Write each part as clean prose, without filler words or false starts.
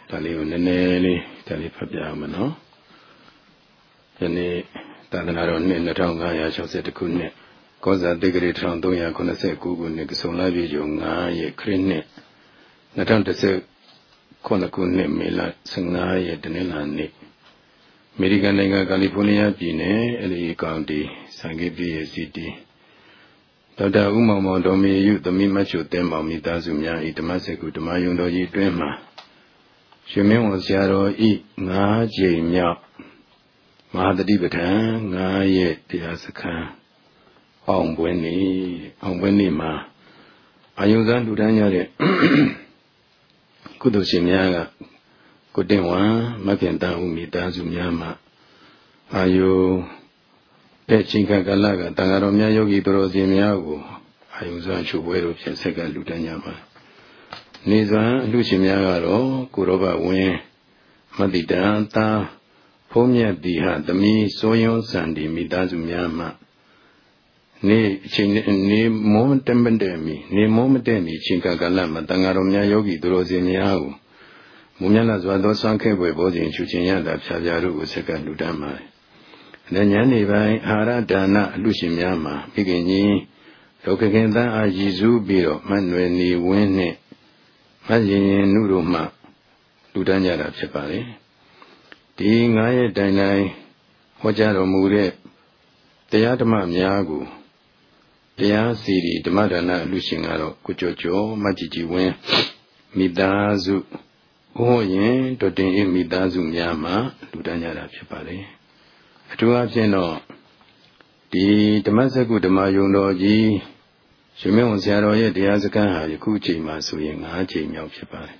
ဒါလေးကိုနည်းနည်းလေးဒါလေးဖတ်ပြအောင်မနော်ယနေ့သာသနာတော်နှစ်2561ခုနှစ်ကောဇာတိဂရီ1389ခုနှစ်ကဆုံလပြည့်ကျော်9ရက်ခရစ်နှစ်2019ခုနှစ်မေလ15ရက်တနင်္လာနေ့အမေရိကန်နိုင်ငံကယ်လီဖိုးနီးယားပြည်နယ်LAကောင်တီစံဂိပြည်ရဲ့စီတီဒေါက်တာဦးမောင်မောင်ဒေါ်မေယုသမီးမချုတဲမောင်မိသားစုများဤဓမ္မစကုဓမ္မယုံတော်ကြီးအတွင်းမှာရှင်မင်းဝန်ဆရာတော်ဤ9ကြိမ်မြောက်မဟာတတိပဋ္ဌာန်9ရက်တရားစခန်းအောင်ပွဲနေ့မှာအာယုံစံလူတန်းရတဲ့ကုသိုလ်ရှင်များကကိုတင်ဝါမခင်တန်ဦးမိသားစုများမှာအာယုတဲ့ချိန်ခါကာလကတန်ဃာတော်များယောဂီတော်စင်များကိုအာယုံစံချုပ်ပွဲတို့ဖြင့်ဆက်ကလူတန်းကြပါနေစွာလူရှင်များကတော့ကိုရောဘဝင်းမတိတံသာဖုံးမြတ်တိဟသမီးစိုးယုံစံဒီမိသားစုများမှနေအချိန်နေမောမတက်မတဲ့မီနေမောမတဲ့မီချိန်ကာလမှာတန်ဃာတော်များယောဂီတော်စင်များကိုမူမြတ်လာစွာသောဆွမ်းခဲပွဲဘောဇင်ချူခြင်းရတာဖြာဖြာတို့ကိုဆက်ကလူတန်းပါတယ်။ဉာဏ်နေပိုင်းအာရဒါနအလူရှင်များမှာမိခင်ကြီးလောကခင်သံအာရည်စုပြီးတော့မနှွယ်နေဝင်းနဲ့မရင်ရင်နုတို့မှလူတန်းကြတာဖြစ်ပါလေဒီ9ရက်တိုင်တိုင်းဟောကြားတော်မူတဲ့တရားဓမ္မများကိုတရားစီရီဓမ္မဒါနအလူရှင်ကတော့ကိုကျော်ကျော်မကြည်ကြည်ဝင်းမိသားစုဘုန်းရင်တော်တင်ဤမိသားစုများမှလူတန်းကြတာဖြစ်ပါလေအထူးအဖြင့်တော့ဒီဓမ္မစကုဓမ္မယုံတော်ကြီးရှင်မင်းဝန်ဆရာတော်ရဲ့တရားစခန်းဟာယခုအချိန်မှာဆိုရင်9ချိန်မြောက်ဖြစ်ပါတယ်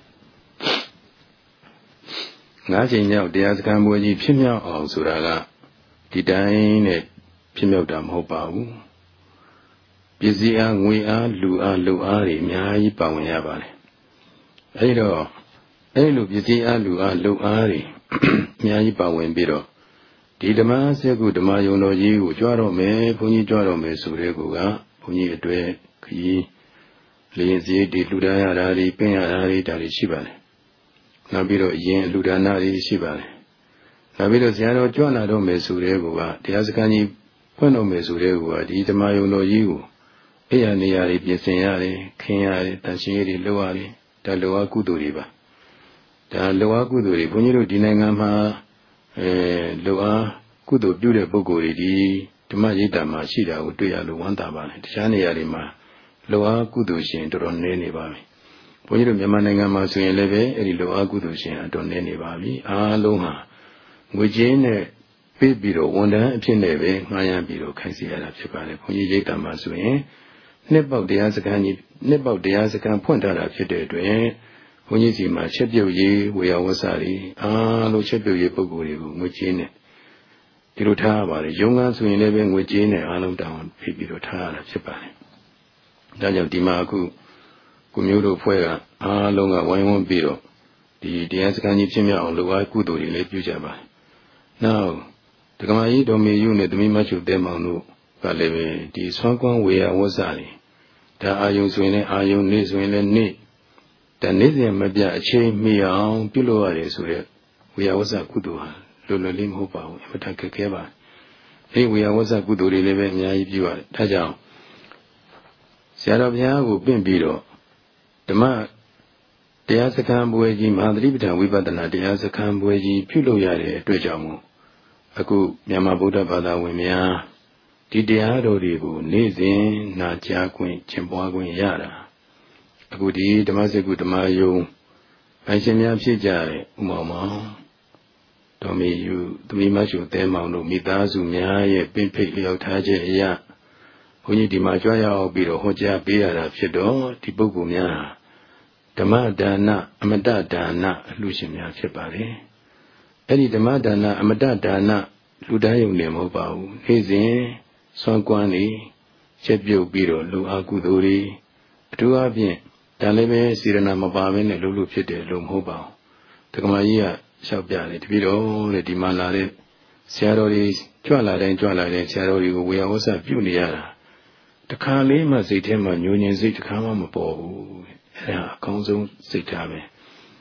9ချိန်မြောက်တရားစခန်းပွဲကြီးဖြစ်မြောက်အောင်ဆိုတာကဒီတိုင်းနဲ့ဖြစ်မြောက်တာမဟုတ်ပါဘူးပစ္စည်းအားငွေအားလူအားလူအားတွေအများကြီးပါဝင်ရပါတယ်အဲဒီတော့အဲဒီလိုပစ္စည်းအားလူအားလူအားတွေအများကြီးပါဝင်ပြီးတော့ဒီဓမ္မစကုဓမ္မယုံတော်ကြီးကိုကြွားတော့မယ်ဘုန်းကြီးကြွားတော့မယ်ဆိုတဲ့ကူကဘုန်းကြီးအတွက်ခရီးလင်းစည်းဒီလူဒါရတာတွေပင်ရတာတွေဒါတွေရှိပါတယ်နောက်ပြီးတော့ယင်လူဒါနာတွေရှိပါတယ်နောက်ပြီးတော့ဆရာတော်ကြွလာတော့မယ်ဆိုတဲ့ကူကတရားစခန်းကြီးဖွင့်တော့မယ်ဆိုတဲ့ကူကဒီဓမ္မယုံတော်ကြီးကိုအိယာနေရာတွေပြင်ဆင်ရတယ်ခင်းရတယ်တန်ရှင်းရေးတွေလုပ်ရတယ်ဒါလောကကုသိုလ်တွေပါဒါလောကကုသိုလ်တွေဘုန်းကြီးတို့ဒီနိုင်ငံမှာလောကကုသိုလ်ပြုတဲ့ပုဂ္ဂိုလ်တွေဒီဓမ္မရိပ်တာမှာရှိတာကိုတွေ့ရလို့ဝမ်းသာပါတယ်တခြားနေရာတွေမှာလောကကုသိုလ်ရှင်တော်တော်နည်းနေပါပြီဘုန်းကြီးတို့မြန်မာနိုင်ငံမှာဆိုရင်လည်းပဲအဲ့ဒီလောကကုသိုလ်ရှင်အတော်နည်းနေပါပြီအားလုံးဟာငွေကြေးနဲ့ပေးပြီးတော့ဝန်ထမ်းအဖြစ်နဲ့ပဲငှားရမ်းပြီးတော့ခိုင်းစေရတာဖြစ်ပါတယ်ဘုန်းကြီးရိပ်တာမှာဆိုရင်နှစ်ပေါက်တရားစခန်းဖွင့်ထားတာဖြစ်တဲ့အတွက်ဘုန်းကြီးစီမှာချက်ပြုတ်ရေးဝေယဝဆတွေအားလုံးချက်ပြုတ်ရေးပုဂ္ဂိုလ်တွေကိုငွေကြေးနဲ့ဒီလိုထားရပါတယ်ရုံးကန်းဆိုရင်လည်းပဲငွေကြေးနဲ့အားလုံးတောင်းပေးပြီးတော့ထားရတာဖြစ်ပါတယ်ဒါကြောင့်ဒီမှာအခုကိုမျိုးတို့ဖွဲ့ကအားလုံးကဝိုင်းဝန်းပြီးတော့ဒီတရားစခန်းကြီးဖြစ်မြောက်အောင်လုပ်အားကုသိုလ်တွေလည်းပြုကြပါတယ်နောက်ဒကမာကြီးဒေါ်မေယုနဲ့သမီးမချုတဲမောင်တို့ကလည်းပဲဒီဆွမ်းကွမ်းဝေယဝဆတွေဒါအာယုံဆိုရင်လည်းအာယုံနေ့ဆိုရင်လည်းနေ့ဒါနေ့စဉ်မပြအချိန်မီအောင်ပြုလုပ်ရတယ်ဆိုရက်ဝေယဝဆကုသိုလ်ဟာလွယ်လွယ်လေးမဟုတ်ပါဘူးအမှန်တကယ်ခဲပါအဲဒီဝေယဝဆကုသိုလ်တွေလည်းပဲအများကြီးပြုရတယ်ဒါကြောင့်ဆရာတော်ဘုရားကိုပင့်ပြီးတော့ဓမ္မတရားစခန်းပွဲကြီးမဟာသတိပဋ္ဌာန်ဝိပဿနာတရားစခန်းပွဲကြီးပြုလုပ်ရတဲ့အတွက်ကြောင့်မို့အခုမြန်မာဗုဒ္ဓဘာသာဝင်များဒီတရားတော်တွေကိုနေ့စဉ်နာကြားခွင့်ကျင့်ပွားခွင့်ရတာအခုဒီဓမ္မစကုဓမ္မယုံပိုင်ရှင်များဖြစ်ကြတဲ့ဥမောင်မောင်ဒေါ်မေယုသမီးမချုတဲမောင်တို့မိသားစုများရဲ့ပင့်ဖိတ်လျောက်ထားခြင်းအရာဘုန်းကြီးဒီမှာကြွရောက်ပြီးတော့ဟောကြားပေးရတာဖြစ်တော့ဒီပုဂ္ဂိုလ်များဓမ္မဒါနအမတဒါနအလှရှင်များဖြစ်ပါလေအဲ့ဒီဓမ္မဒါနအမတဒါနလူတိုင်းယုံနေမဟုတ်ပါဘူးနေ့စဉ်ဆွမ်းကွမ်းနေချက်ပြုတ်ပြီးတော့လူအားကုသိုလ်တွေအထူးအဖြင့်ဒါလည်းပဲစေရနာမပါဘဲနဲ့လုပ်လို့ဖြစ်တယ်လို့မဟုတ်ပါဘူးဒကမာကြီးကလျှောက်ပြတယ်တပည့်တော်လေဒီမှာလာတဲ့ဆရာတော်တွေကြွလာတိုင်းဆရာတော်တွေကိုဝေယဝဆပြုနေရတာတခါလေးမှစိတ်ထဲမှာညှို့ညင်စိတ်တခါမှမပေါ်ဘူးအဲ့ဒါအကောင်းဆုံးစိတ်ထားပဲ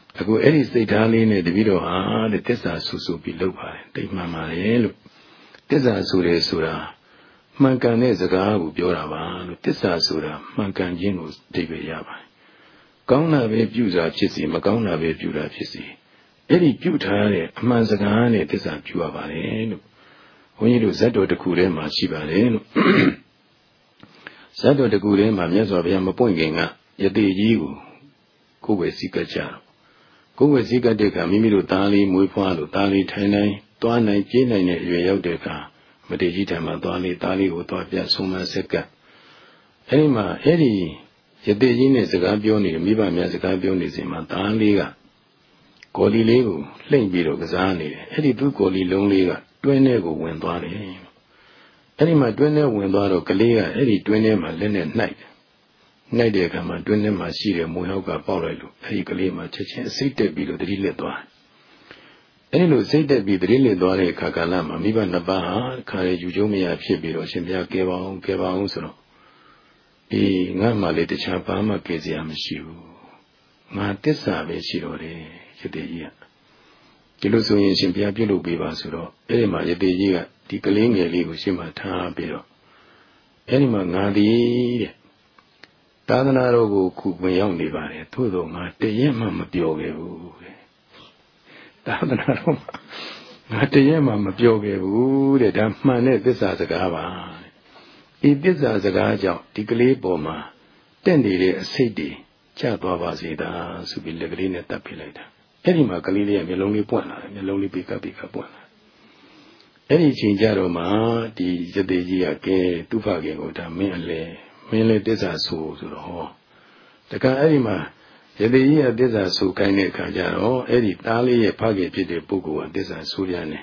အခုအဲ့ဒီစိတ်ထားလေးနဲ့တပည့်တော်ဟာတဲ့သစ္စာဆူပြီးလုပ်ပါတယ်တိတ်မှန်ပါတယ်လို့သစ္စာဆိုတယ်ဆိုတာမှန်ကန်တဲ့စကားကိုပြောတာပါလို့သစ္စာဆိုတာမှန်ကန်ခြင်းကိုအဓိပ္ပာယ်ရပါတယ်ကောင်းတာပဲပြုတာဖြစ်စီမကောင်းတာပဲပြုတာဖြစ်စီအဲ့ဒီပြုထားတဲ့အမှန်စကားနဲ့သစ္စာပြုရပါတယ်လို့ဘုန်းကြီးတို့ဇတ်တော်တစ်ခုထဲမှာရှိပါတယ်လို့ဇတ်တော်တစ်ခုထဲမှာမြတ်စွာဘုရားမပွင့်ခင်ကယတိကြီးကိုယ်ွယ်စည်းကပ်ကြတော့ကိုယ်ွယ်စည်းကပ်တဲ့အခါမိမိတို့သားလေးမွေးဖွားလို့သားလေးထိုင်နိုင်သွားနိုင်ပြေးနိုင်တဲ့အရွယ်ရောက်တဲ့အခါမထေရကြီးထံမှာသားလေးကိုသွားပြဆုံးမဆက်ကပ်အဲဒီမှာအဲ့ဒီယတိကြီးနဲ့စကားပြောနေတယ်မိဘများစကားပြောနေစဉ်မှာသားလေးကကိုလီလေးကိုလှိမ့်ပြီးတော့ကစားနေတယ်အဲ့ဒီသူ့ကိုလီလုံးလေးကတွင်းထဲကိုဝင်သွားတယ်အဲ့ဒီမှာတွင်းထဲဝင်သွားတော့ကလေးကအဲ့ဒီတွင်းထဲမှာလက်နဲ့နှိုက်တဲ့အခါမှာတွင်းထဲမှာရှိတဲ့မွေဟောက်ကပေါက်လိုက်လို့အဲ့ဒီကလေးမှာချက်ချင်းစိတ်တက်ပြီးတော့တတိလက်သွားအဲ့ဒီလိုစိတ်တက်ပြီးတတိလက်သွားတဲ့အခါကာလမှာမိဘနှစ်ပါးဟာခါရယူကျုံမရဖြစ်ပြီးတော့ရှင်ဘုရားကဲပါအောင်ဆိုတော့ငါမှလည်းတခြားဘာမှကဲစရာမရှိဘူးငါတစ္ဆာပဲရှိတော့တယ်ယတိကြီးကဒီလိုဆိုရင်ရှင်ဘုရားပြုလုပ်ပေးပါဆိုတော့အဲ့ဒီမှာယတိကြီးကဒီကလေးငယ်လေးကိုရှင်းမှထားပြီးတော့အဲ့ဒီမှာငါသည်တဲ့သာသနာတော်ကိုခုဝင်ရောက်နေပါတယ်သို့သောငါတရက်မှမပြောခဲ့ဘူးတဲ့သာသနာတော်မှာငါတရက်မှမပြောခဲ့ဘူးတဲ့ဒါမှန်တဲ့သစ္စာစကားပါတဲ့ဒီသစ္စာစကားကြောင့်ဒီကလေးပေါ်မှာတက်နေတဲ့အစိတ်တွေကျသွားပါစေသာဆိုပြီးလက်ကလေးနဲ့တပ်ပြလိုက်တာအဲ့ဒီမှာကလေးလေးကမျက်လုံးလေးပွင့်လာတယ်မျက်လုံးလေးပိကပွင့်လာအဲ့ဒီချိန်ကြတော့မှဒီယတိကြီးကကဲသူ့ဖခင်ကိုဒါမင်းလည်းသစ္စာဆိုတော့ဟောတခါအဲ့ဒီမှာယတိကြီးကသစ္စာဆိုခိုင်းတဲ့အခါကျတော့အဲ့ဒီသားလေးရဲ့ဖခင်ဖြစ်တဲ့ပုဂ္ဂိုလ်ကသစ္စာဆိုရတယ်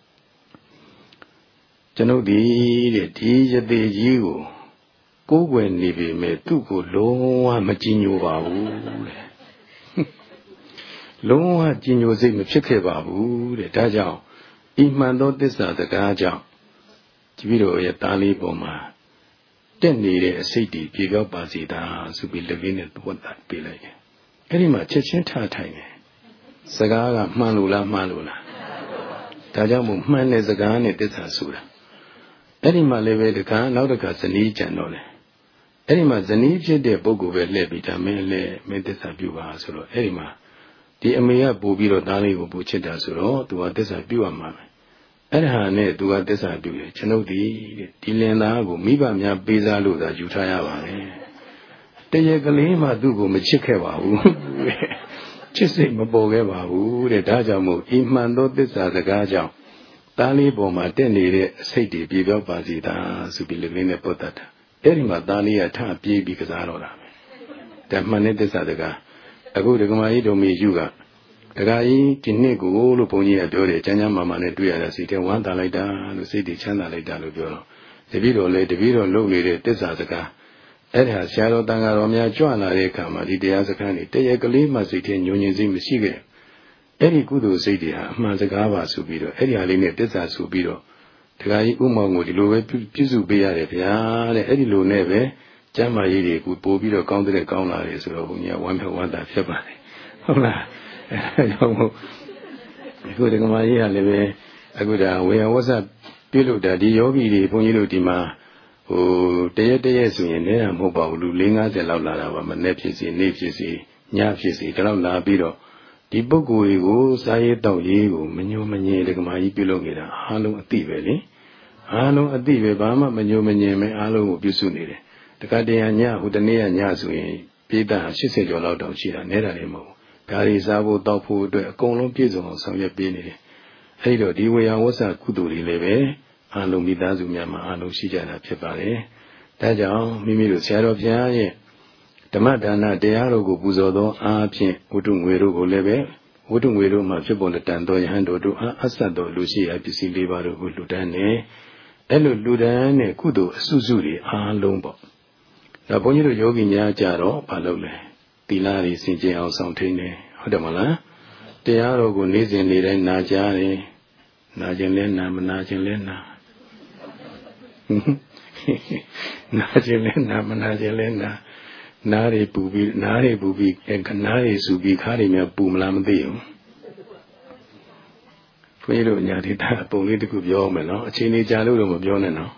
ကျွန်ုပ်ဒီတဲ့ဒီယတိကြီးကိုကိုယ်ွယ်နေပြီမဲ့သူ့ကိုလုံးဝမကြည်ညိုပါဘူးတဲ့လုံးဝကြည်ညိုစိတ်မဖြစ်ခဲ့ပါဘူးတဲ့ဒါကြောင့်ဤမှန်သောသစ္စာစကားကြောင့်ကြည့်ပြီးတော့ရဲ့သားလေးပေါ်မှာတက်နေတဲ့အစိတ်တွေပြေပြောက်ပါစေသာဆိုပြီးလက်ကင်းနဲ့သွတ်တာပေးလိုက်တယ်အဲ့ဒီမှာချက်ချင်းထားထိုင်တယ်စကားကမှန်လို့လားဒါကြောင့်မို့မှန်တဲ့စကားနဲ့သစ္စာဆိုတာအဲ့ဒီမှာလည်းပဲတခါနောက်တစ်ခါဇနီးကြံတော့တယ်အဲ့ဒီမှာဇနီးဖြစ်တဲ့ပုဂ္ဂိုလ်ပဲလှည့်ပြီးဒါမင်းသစ္စာပြုပါဆိုတော့အဲ့ဒီမှာဒီအမေကပို့ပြီးတော့သားလေးကိုပို့ချစ်တာဆိုတော့သူကသစ္စာပြုရမှာပဲအဲ့ဒါနဲ့သူကသစ္စာပြုတယ်ကျွန်ုပ်ဒီလင်သားကိုမိဘများပေးစားလို့သာယူထားရပါတယ်တရက်ကလေးမှသူ့ကိုမချစ်ခဲ့ပါဘူးချစ်စိတ်မပေါ်ခဲ့ပါဘူးတဲ့ဒါကြောင့်မို့ဤမှန်သောသစ္စာစကားကြောင့်သားလေးပေါ်မှာတက်နေတဲ့အစိတ်တွေပြေပြောက်ပါစေသာဆိုပြီးလက်ကလေးနဲ့ပုတ်တတ်တာအဲ့ဒီမှာသားလေးကထပြေးပြီးကစားတော့တာပဲဒါမှန်တဲ့သစ္စာစကားအခုဒကမာကြီးတို့မေယူကဒကာကြီးဒီနှစ်ကိုလို့ဘုန်းကြီးကပြောတယ်ကျမ်းမာမာနဲ့တွေ့ရတာစိတ်ထဲဝမ်းသာလိုက်တာလို့စိတ်တွေချမ်းသာလိုက်တာလို့ပြောတော့တပည့်တော်လုပ်နေတဲ့သစ္စာစကားအဲ့ဒါဆရာတော်တန်ဃာတော်များကြွလာတဲ့အခါမှာဒီတရားစကားတွေတရက်ကလေးမှစိတ်ထဲညှို့ညင်စိတ်မရှိခဲ့အဲ့ဒီကုသိုလ်စိတ်တွေဟာအမှန်စကားပါဆိုပြီးတော့အဲ့ဒီဟာလေးနဲ့သစ္စာဆိုပြီးတော့ဒကာကြီးဥမောင်ကိုဒီလိုပဲပြုစုပေးရတယ်ဗျာတဲ့အဲ့ဒီလိုနဲ့ပဲကျမ်းမာရေးတွေကိုပို့ပြီးတော့ကောင်းတဲ့ကောင်းလာတယ်ဆိုတော့ဘုန်းကြီးကဝမ်းမြောက်ဝမ်းသာဖြစ်ပါတယ်ဟုတ်လားအဲကြောင့်မို့အခုဒကမာကြီးကလည်းပဲအခုဒါဝေယဝဆပြုလုပ်တာဒီယောဂီတွေဘုန်းကြီးတို့ဒီမှာတရက်ဆိုရင်လည်းမဟုတ်ပါဘူးလူ40-50လောက်လာတာပါမနေ့ဖြစ်စီနေ့ဖြစ်စီညဖြစ်စီဒါတော့လာပြီးတော့ဒီပုဂ္ဂိုလ်တွေကိုစားရေးတောက်ရေးကိုမညှို့မငြင်းဒကမာကြီးပြုလုပ်နေတာအားလုံးအသိပဲလေအားလုံးအသိပဲဘာမှမညှို့မငြင်းပဲအားလုံးကိုပြုစုနေတယ်တခါတည်းညဟိုတနေ့ညဆိုရင်ပြည်သား80ကျော်လောက်တောင်ရှိတာနဲတာလည်းမဟုတ်ဘူးဒါတွေစားဖို့တောက်ဖို့အတွက်အကုန်လုံးပြည့်စုံအောင်ဆောင်ရွက်ပေးနေတယ်အဲဒီတော့ဒီဝေယဝဆကုသိုလ်တွေလည်းပဲအားလုံးမိသားစုများမှာအားလုံးရှိကြတာဖြစ်ပါတယ်ဒါကြောင့်မိမိတို့ဆရာတော်ဘုရားရဲ့ဓမ္မဒါနတရားတော်ကိုပူဇော်သောအားဖြင့်ဝတ္ထုငွေတို့ကိုလည်းပဲဝတ္ထုငွေတို့မှာဖြစ်ပေါ်လက်တန်သောယဟန်တို့အဆက်တော်လူရှိရာပစ္စည်း၄ပါးတို့ကိုလှူဒန်းနေအဲ့လိုလှူဒန်းတဲ့ကုသိုလ်အစုစုတွေအားလုံးပေါ့ဒါဘုန်းကြီးတို့ယောဂီများကြတော့မလုပ်လဲသီလတွေစင်ကြယ်အောင်ဆောင်ထိန်တယ်ဟုတ်တယ်မလားတရားတော်ကိုနေ့စဉ်နေ့တိုင်းနာကြားတယ်နာခြင်းလဲနာမနာခြင်းလဲနာနာခြင်းလဲနာမနာခြင်းလဲနာ Nari Bubi, Nari Bubi, and Nari Subi Karimia Bumlam Dio. Fuero Yadita, political Yomano, Chini Jalum of Yonano.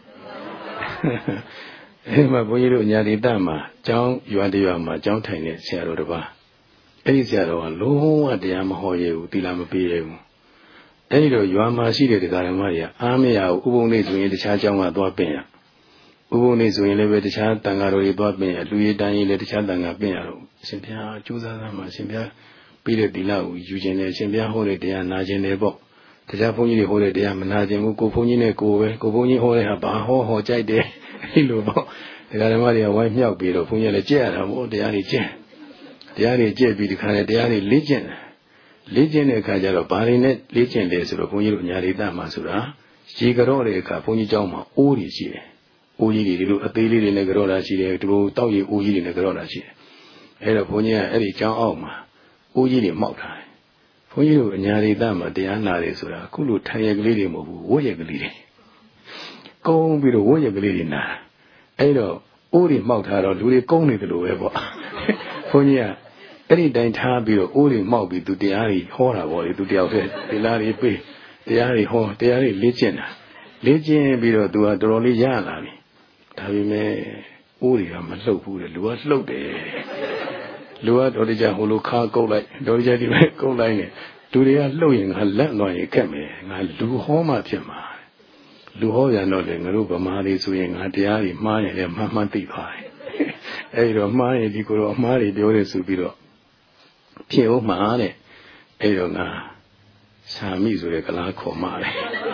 Emma Buero Yadidama, John, you are the Yama, John Tiny, Sierra. Elizaro, low at the Yamahoye, Dilama. Edo, Yama, she did the Garamaria, Amia, Ubu needs to the Chajama Dwapena. Ubu needs to elevate the child Tangaro Dwapena, Louis Daniel, the Chadanga Pena, Simpia, Juzama, Simpia, Peter Dilau, Eugene, Simpia, Hole, the Najanebo, the Japoni, Hole, the Amanajan, Coponi, Coponi, Hole, Abaho, Hojade, Hilubo, the Garamaria, wife Yao, Peter, Punya, the chair, or the Ari chair. The Ari chair be the kind of the Ari legend. Legend a Kajaro Barinet, legend is Ropunyo Yarita Masura, Chigarore Caponi Jama, Uri Chile, Uri, a daily Negrora Chile, to Taui Uri Negrora Chile. Eraponia, Eri John Alma, Uri Mautai. For you, Yaridama, the Anna, Kulu Tayaglidim, Woyaglidi. Go with the Woyaglidi na. Edo, Uri Mautaro, do they go to the Webo? Fonia. Any time be only Moby to the Ari horror boy to the outfit, the Larry Bay, the Ari Hor, the Ari Legend. Legend be to a drolly yarn. Tavime Uri, I'm a low food, Lua slow day. Lua Dorija Hulu car go like Dorija go line. Do they are lowing her land on a camera, and do home at Yama. Luhoya nodding, Ruba Mari swing at the Ari, Maya, and Mamma Tipai. Edo Maya, the Guru Mari, the Ore Subiro. Pio Mare, Edona, Sami Zurekala Comare.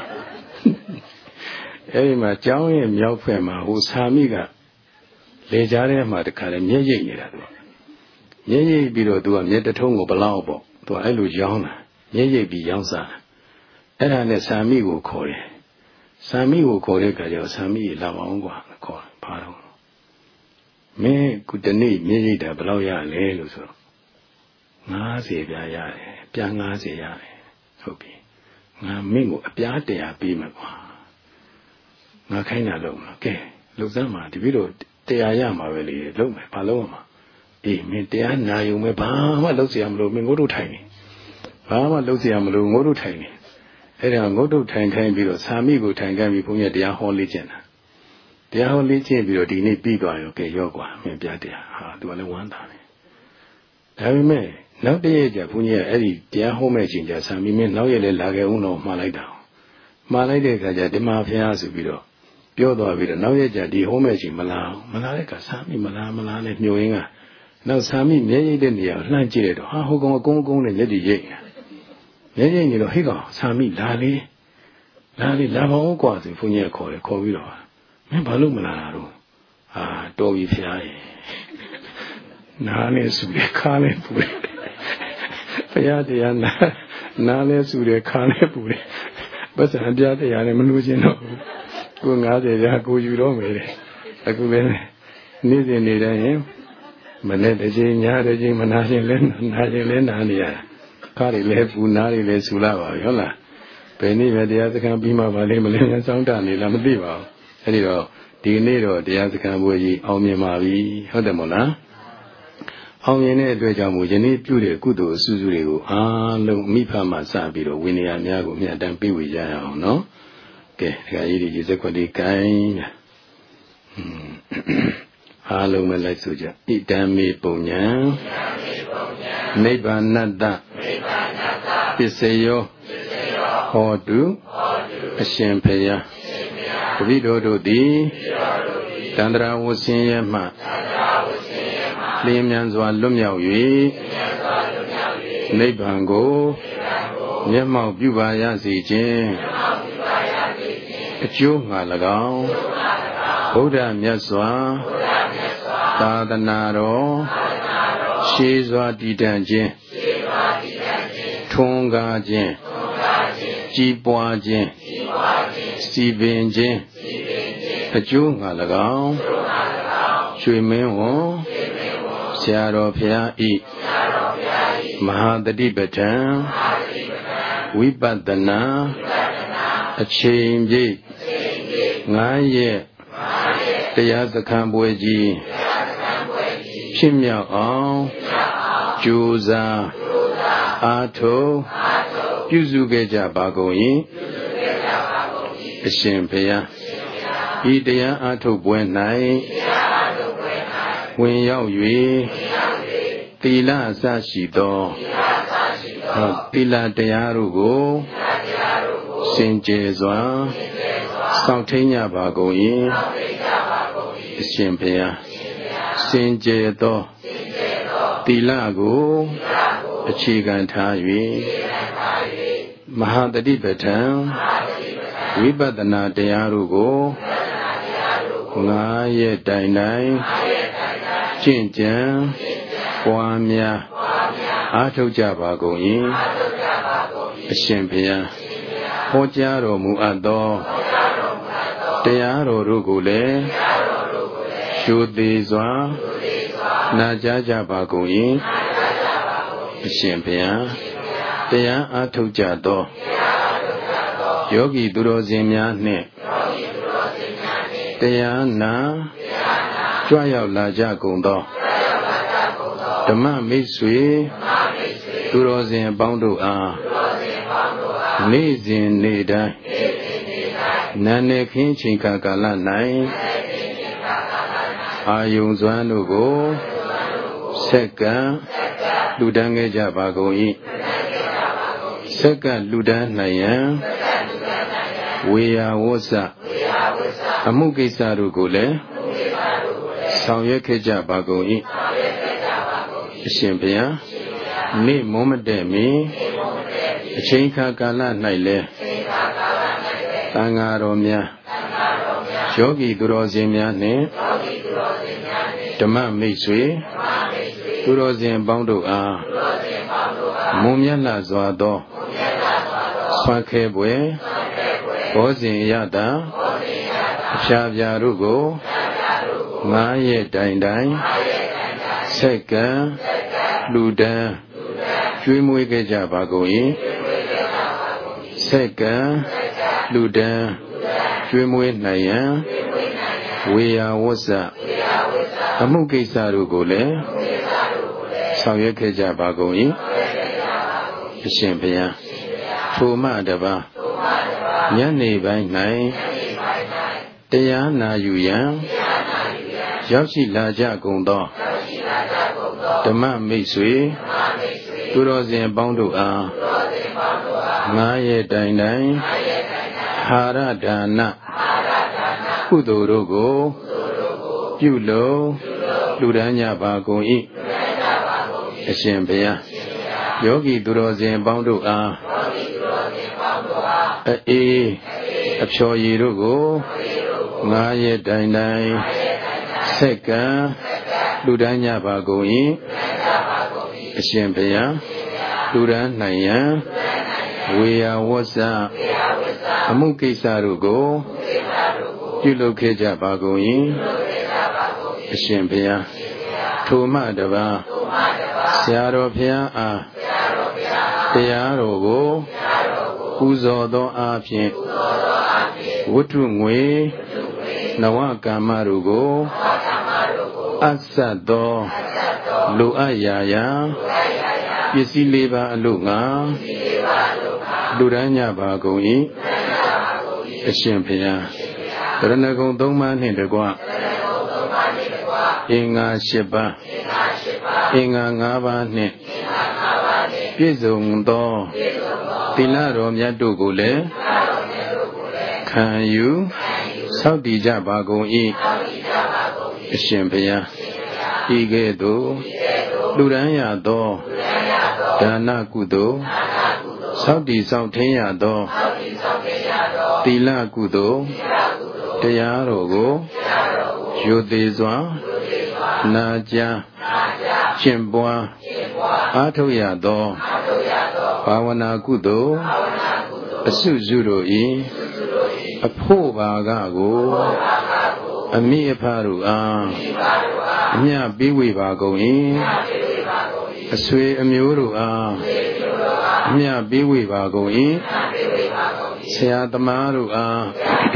Edima Jowie and Yauquema, whose Hamiga, Lejare Matacare, Nye, Ye below do a Metatongo Balabo, to Elu Jona, Ye be Yansa. Edana Sami will call it. Sami will call it, Sami Lavangua, call Paro. Me could the name Ye da Bloya Leluso. Nazia, Piangazia, Hopi. Mingo, a piatea beam. Nakana loan, okay. Luzama, the video, Teayama, really, loan, Paloma. Me, Teana, you may Bama Luciam looming, go to tiny. Bama Luciam loom, go to tiny. Edam go to Tangan below, Samigo Tangan, Punya, the Ahon Legion. The Ahon Legion below, the need big guy, okay, Yogua, maybe Adia, do only one time. I may. Now the age of Punya Eddie, dear home agent, some women now yet like a uno Malaida. Malaida, the mafia subito. Piodo with a now yet the home agent Malau, Malaka, Sami Malan, New England. Now Sami made in the Lanchid, how go and let the jay. Then you know, he got Sami Lali Lava Oquas in Punya call a Covido. Membalumanaru. Ah, Dovi Fiai. Nane Suri Kane Puri. Payadiana Nane Suri Kane Puri. But I'm just a Yaman going out there, go you don't make it. I could be needing him. Manette Jane Yadji Manajin Nania. Kari left Unari Le Sulava, Yola. Penny, the other can be my Valim and Santani Lamadiva. Anyhow, the Nero, the other can be Omi Mavi, Hodemola. Omine Dwajam, Jenny, Beauty, Kudo, Suzurigo, Long Mipa Masabiro, Winnie and Yago, Miadan Piwija, no? Okay, it is a quality kind. Hello, Malasuja. Itami Punya, Neighbor Nada, Piseyo, Hodu, Ashampaya, Vido Di, Tandra was in Ma. Limans one Lumia, Nebango, Yama Bubaya Zije, Chu Malagao, Oda Myaswa, Tadanaro, Shizwa Didanjin, Tonga Jin, Jibwa Jin, Stephen Jin, Chu Malagao, Swimming. Sharo Pia E. Mahadadi Batan Vipadana A change Naye Tayasa Kamboji ဖြစ်မြောက်အောင်ကြိုးစားအားထုတ်ပြုစုခဲ့ကြပါကုန်၏အရှင်ဘုရားဤတရားအားထုတ်ပွဲ၌ဝင်ရောက်၍သီလအစရှိသောသီလတရားတို့ကိုစင်ကြယ်စွာစောင့်ထိန်ကြပါကုန်၏အရှင်ဘုရားစင်ကြယ်သောသီလကိုအခြေခံထား၍မဟာတတိပဋ္ဌာန်ဝိပဿနာတရားတို့ကို9 ရက်တိုင်တိုင်ကျင့်ကြံပွားများအားထုတ်ကြပါကုန်၏အရှင်ဘုရားဟောကြားတော်မူအပ်သောတရားတော်တို့ကိုလည်းရှုသေးစွာနာကြားကြပါကုန်၏အရှင်ဘုရားတရားအားထုတ်ကြသောယောဂီသူတော်စင်များနှင့်တရားနာကြွရောက်လာကြကုန်သောဓမ္မမိတ်ဆွေသူတော်စင်အပေါင်းတို့အားနေ့စဉ်နေ့တိုင်းနာနေခင်းချိန်ကာလ၌အာယုံစွမ်းတို့ကိုဆက်ကလူတန်းခဲ့ကြပါကုန်၏ဆက်ကလူတန်းနိုင်ရန်ဝေယဝဆအမှုကိစ္စတို့ကိုလည်းဆောင်ရွက်ခဲ့ကြပါကုန်၏အရှင်ဘုရားနေ့မွန်းမတဲ့မီအချိန်ကာလ၌လည်းသံဃာတော်များယောဂီသူတော်စင်များနှင့်ဓမ္မမိတ်ဆွေသူတော်စင်ပေါင်းတို့အားမွန်မြတ်လာစွာသောဆွမ်းခဲပွဲဘောဇင်ရတာအဖြာဖြာတို့ကို9 ရက်တိုင်တိုင်ဆက်ကလူတန်းကျွေးမွေးခဲ့ကြပါကုန်၏ဆက်ကလူတန်းကျွေးမွေးနိုင်ရန်ဝေယဝဆအမှုကိစ္စတို့ကိုလည်းဆောင်ရွက်ခဲ့ကြပါကုန်၏အရှင်ဘုရားထိုမှတပါးညနေပိုင်း၌တရားနာယူရန်ရောက်ရှိလာကြကုန်သောဓမ္မမိတ်ဆွေသူတော်စင်ပေါင်းတို့အား9 ရက်တိုင်တိုင်ဟာရဒါနကုသိုလ်တို့ကိုပြုလို့လူတန်းကြပါကုန်၏အရှင်ဘုရားယောဂီသူတော်စင်ပေါင်းတို့အားအေးအဖျော်ရည်တို့ကို9 ရက်တိုင်တိုင်ဆက်ကလူတန်းကြပါကုန်၏အရှင်ဘုရားလူတန်းနိုင်ရန်ဝေယဝဆအမှုကိစ္စတို့ကိုပြုလုပ်ခဲ့ကြပါကုန်၏အရှင်ဘုရားထိုမှတပါးဆရာတော်ဘုရားအားတရားတော်ကိုပူဇော်သောအားဖြင့်ဝတ္ထုငွေနဝကမ္မတို့ကိုအဆတ်သောလိုအပ်ရာပစ္စည်း4 ပါးအလို့ငါလူတန်းကြပါကုန်၏အရှင်ဘုရားရဏဂုံ3 ပါးနှင့်တကွအင်္ဂါ8 ပါးအင်္ဂါ5 ပါးနှင့်ပြည့်စုံသောသီလတော်မြတ်တို့ကိုလည်းခံယူဆောက်တည်ကြပါကုန်၏အရှင်ဘုရားဤကဲ့သို့လူတန်းရသောဒါနကုသိုလ်ဆောက်တည်ဆောင်ထိန်ရသောသီလကုသိုလ်တရားတော်ကိုရိုသေစွာနာကြားကျင့်ပွားအားထုတ်ရသောဘာဝနာကုသိုလ်အစုစုတို့၏အဖို့ဘာကကိုအမိအဖတို့အားအမြပေးဝေပါကုန်၏အဆွေအမျိုးတို့အားအမြပေးဝေပါကုန်၏ဆရာသမားတို့အား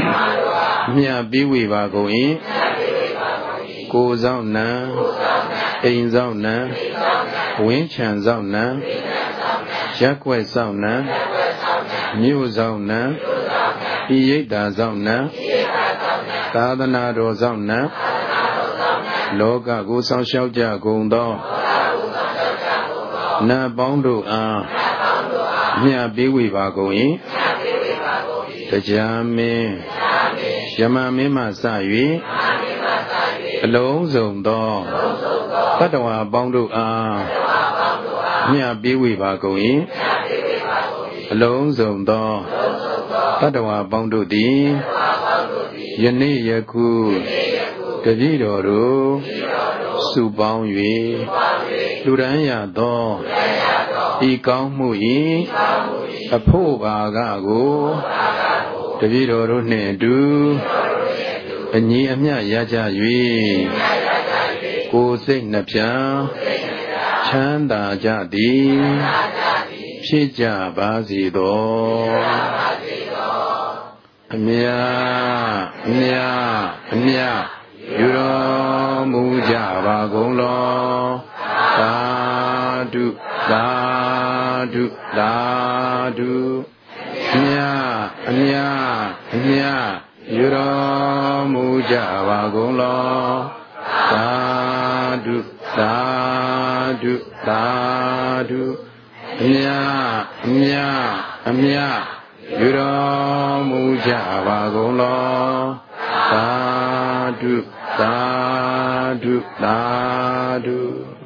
အမြပေးဝေပါကုန်၏ကိုယ်ဆောင်နံအိမ်ဆောင်နံဝင်းချံဆောင်နံရက်ွက်ဆောင်နံမြို့ဆောင်နံဤရိတ်တာဆောင်နံသာသနာတော်ဆောင်နံလောကကိုဆောင်ရှောက်ကြကုန်သောနတ်ပေါင်းတို့အားမြတ်ပေးဝေပါကုန်၏တရားမင်းယမမင်းမှစ၍အလုံးစုံသောတတ္တဝါပေါင်းတို့အားမြတ်ပေးဝေပါကုန်၏အလုံးစုံသောတတ္တဝါပေါင်းတို့သည်ယနေ့ယခုတပည့်တော်တို့စုပေါင်း၍လူရန်ရသောဤကောင်းမှု၏အဖို့ဘာကကိုတပည့်တော်တို့နှင့်အတူအညီအမျှရကြ၍ကိုယ်စိတ်နှပြချမ်းသာကြသည်ဖြစ်ကြပါစေသောအမြယူတော်မူကြပါကုန်လောသာဓုသာဓုသာဓုအမြယူတော်မူကြပါကုန်လောသာဓုသာဓုသာဓုအမြယူတော်မူကြပါကုန်လောသာဓုသာဓုသာဓု